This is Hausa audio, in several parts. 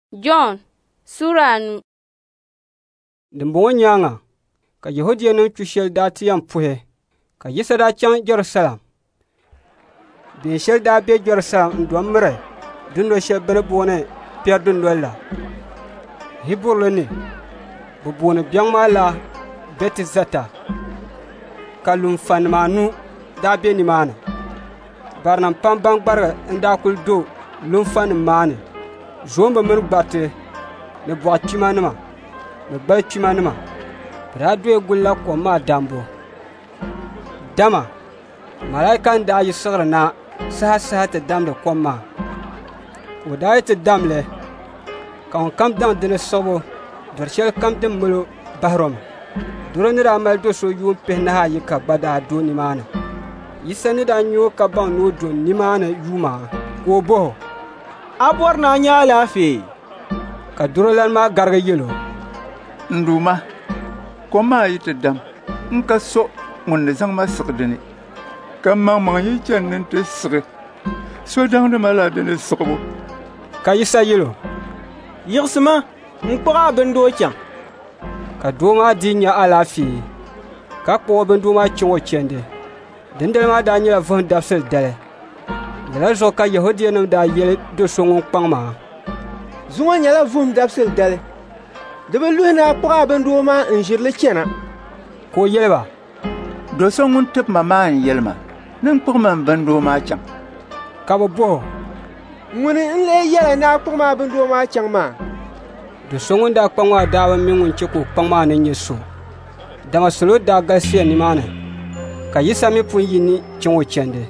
John sura anu. Dimbo nyanga ka Yahudiya nim tushel da tiyan puhe ka yisa da chan Jerusalem. Bin shel da be Jerusalem ndom mre dundo shel bene bone pier dundo la. Hiburlo ni bu bone biang mala beti zata kalum fan manu da be ni mana. Barnam pambang barga nda kul do lum fan mane. Zomba mer gbate ne bo chimanima ne ba chimanima radio gulla ko ma dambo dama malaika nda yi sirna sa ta damde ko ma o da ta damle kan kam dan de sobo dorshel kam de mulo bahrom duronira mal do so yu pe na ha yi ka bada do ni mana yisani da nyu ka ban no do ni mana yuma ko bo abor na nya lafi ka durolan ma garga yelo nduma ko ma yite dam nka so mun zang ma sirdini kam ma yi channin te sir so dang de malade ne sirbo ka yisa yelo yirsma nkpara bendo chan ka doma dinya alafi ka ko bendo ma chinwo chende dindel ma da nya von dafsel dale la zo ka Yahudiya nim da yel do songon pangma zuwa nyala vum dapsel dale de be luhna pra bendo ma njirle chena ko yelba do songon tip mama yelma nin pugman bendo ma chang ka bo ngune nle yela na pugma bendo ma chang ma do songon da pangwa da wa mingun chiko pangma ne nyeso dama solo da galsia ni mana ka yisa mi pun yini chinwo chende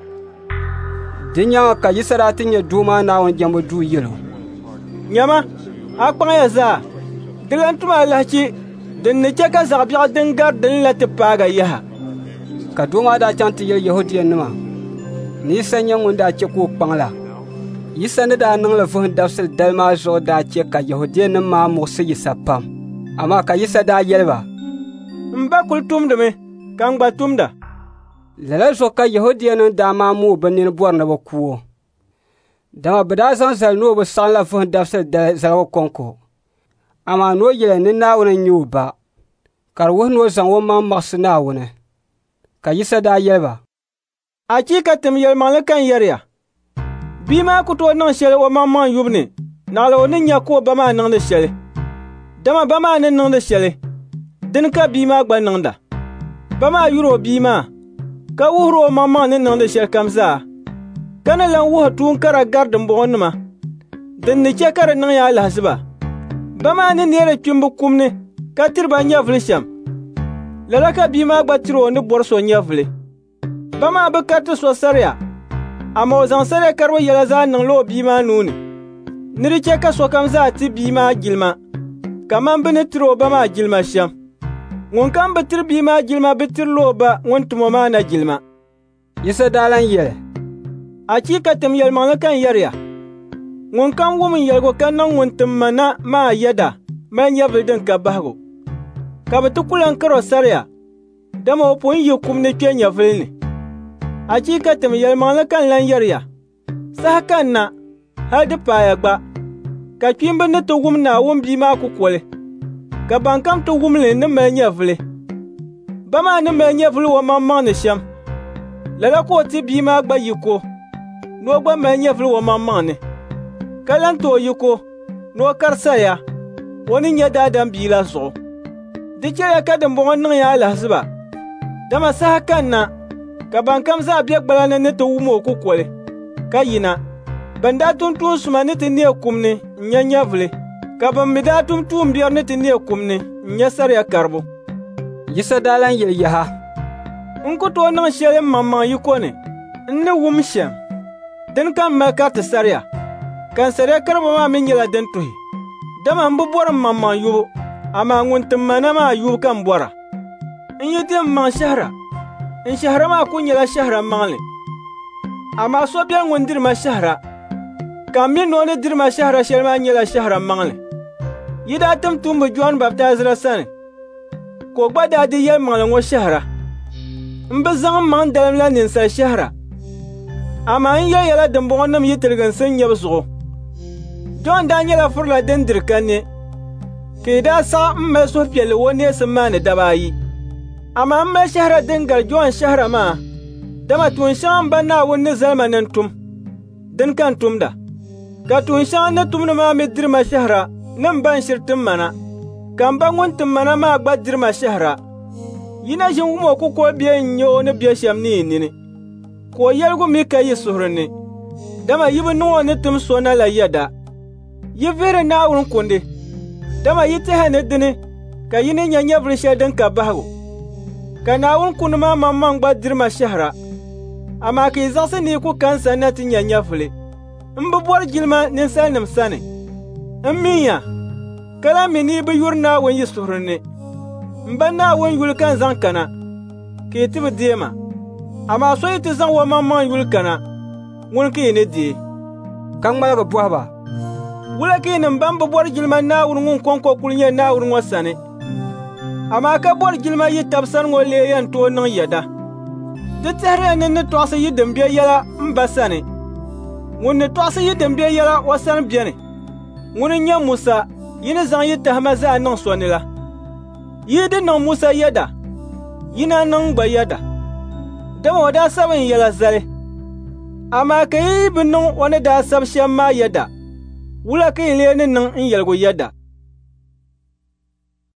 dinya ka yisara tinya duma na won jambo du yelo nyama akpa ya za dilan tuma lachi din ne ka za biya din gar din la te paga ya ka duma da chanti yel Yahudiya nima ni sanya ngunda ce ko pangla yisane da nan la fun dafsel dalma zo da ce ka Yahudiya nima mo se yisa pam amma ka yisa da yelba mba kul tumde me kan gba tumda lala zo ka Yahudiya nin dama mu banin bor na ba kuwo dama bada san sal no ba san la fun dafsel da zalwa konko amma no yele ni na wona nyuba kar wo no zan wo ma masna wona ka yisa da yelba akika tem yel malakan yarya bi ma ku to nan shele wo mamman yubne na la wonin ya ko ba ma nan da shele dama ba ma nan da shele din ka bi ma gba nan da ba ma yuro bi ma ka wuhro mamma ne nan da shel kamza kana lan wuha tun kara gardin bon ma din ne ke kara nan ya lahsiba ba ma ne ne kimbu kumne ka tirba nya flisham lala ka bi ma gbatiro ne borso nya fle ba ma ba ka to so sarya amma zan sare karwa yala za nan lo bi ma nuni niri ke ka so kamza ti bi ma gilma kaman bene tiro ba ma gilma sham ngon kan bitir bi ma gilma bitir loba ngon tumo ma na gilma yisa dalan yele akika tem yel ma kan yarya ngon kan wumin yelgo kan nan ngon tumana ma yada man yabildin ka bahgo ka bitukulan karo sarya dama opon yikum ne kenya vilni akika tem yel ma kan lan yarya sahakan na hadi paya gba ka kimbe ne to wumna wum bi ma ku kole ka bankam to wumle ne ma nyavle bama ne ma nyavle wa mamma ne sham lala ko ti bi ma gba yiko no gba ma nyavle wa mamma ne kalan to yiko no karsa ya woni nya dadan bi la so dike ya kadan bon nan ya lahsiba dama sa kan na ka bankam za biya gbala ne to wumo ku kole kayina banda tuntun suma ne tinne kumne nya nyavle ka ban mi da tum biyar ne tinne kumne nya sarya karbo yisa dalan yel yaha in ku to nan shele mamma yiko ne in ne wum shem den kan ma ka ta sarya kan sarya karbo ma min yala den tuhi dama mbu bor mamma yubo amma ngun tumana ma yub kan bora in yitin man shahra in shahra ma kun yala shahra mangle amma so biyan ngundir ma shahra kamin no ne dirma shahra shelma nyela shahra mangle yida tum bu John baptizera sane ko gbada di yel mangle ngo shahra mbazang man dalam la ninsa shahra ama in yela dambon nam yitirgan san yabso John daa nyɛla furila din diri kanne ka yi daa saɣi m-mali suhupiɛlli o neesim maa ni daba ayi. Amaa m-mali shɛhira din gari John shɛhira maa, dama tuun shɛŋa m-ba Naawuni ni zalima ni n-tum, din ka n tumda. Ka tuun shɛŋa ni tumdi maa mi diri ma shɛhira ni m ba n shiri ti mana, ka m ba ŋun ti mana maa gba diri ma shɛhira. Yi na ʒini wum o kukoli biɛ n nya o ni biɛ shɛm ni yi nini, ka o yɛligu mi ka yi suhuri ni, dama yi bi niŋ o ni tim so na la yɛda. Yi vihiri Naawuni kundi, dama yi tɛha ni dini ka yi ni nya nyɛvuli shɛli din ka bahigu. Ka Naawuni kundi maa maŋmaŋ gba diri ma shɛhira, amaa ka yi zaɣisi ni yi ku kansa na ti nya nyɛvuli. M bi bɔri jilima ninsalinima sani. M miya, ka lan mi ni yi bi yuri Naawuni yi suhuri ni. M ba Naawuni yuli ka n zaŋ kana, ka yi ti bi deema. Amaa so yi ti zaŋ o maŋmaŋ yuli kana, ŋuni ka yi ni dee. Ka ŋmaligi bɔhiba. Wula ka yi nim ban bi bɔri jilima Naawuni ŋun kɔŋko kuli nyɛ Naawuni ŋɔ sani. Amaa ka bɔri jilima yi tabi sani ŋɔ lee yɛn tooi niŋ yɛda. Di tɛhirila ni tɔɣisi yi din be yɛla m ba sani. Ŋun ni tɔɣisi yi din be yɛla o sani beni. Ŋuni nyɛ Musa, yi ni zaŋ yi tahima zaa niŋ so ni la. Yi di niŋ Musa yɛda, yi na niŋ gba yɛda. Dama o daa sabi n yɛla zali. Amaa ka yi bi niŋ o ni daa sabi shɛm maa yɛda, wula ka yi lee ni niŋ n yɛligu yɛda.